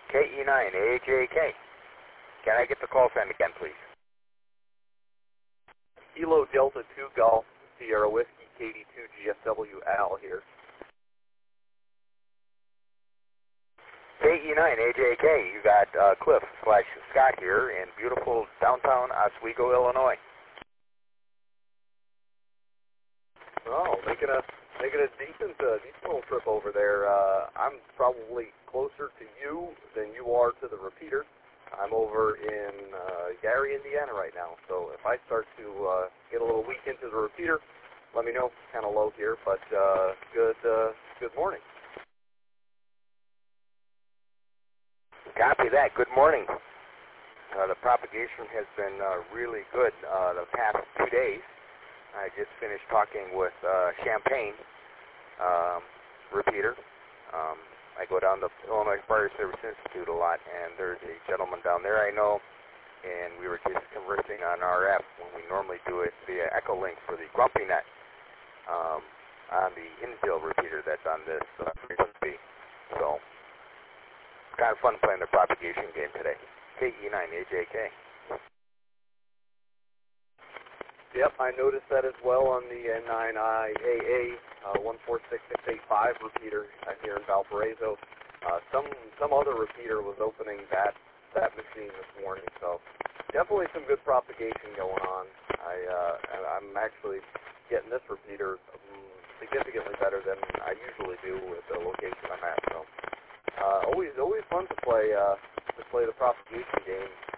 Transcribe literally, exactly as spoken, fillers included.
K E nine A J K. Can I get the call sign again, please? Kilo Delta two Golf Sierra Whiskey K D two G S W Al here. K E nine A J K, you got uh, Cliff slash Scott here in beautiful downtown Oswego, Illinois. Oh, making a making a decent uh, decent little trip over there. Uh, I'm probably closer to you than you are to the repeater. I'm over in uh, Gary, Indiana right now. So if I start to uh, get a little weak into the repeater, let me know. Kind of low here, but uh, good uh, good morning. Copy that. Good morning. Uh, the propagation has been uh, really good uh, the past two days. I just finished talking with uh, Champaign um, repeater. Um, I go down to Illinois Fire Service Institute a lot, and there's a gentleman down there I know, and we were just conversing on R F when we normally do it via Echolink for the Grumpy Net um, on the infield repeater that's on this uh, frequency. So it's kind of fun playing the propagation game today. K E nine A J K. Yep, I noticed that as well on the N nine I A A uh, one four six six eight five repeater uh, here in Valparaiso. Uh, some some other repeater was opening that that machine this morning, so definitely some good propagation going on. I uh, I'm actually getting this repeater um, significantly better than I usually do with the location I'm at. So uh, always always fun to play uh, to play the propagation game.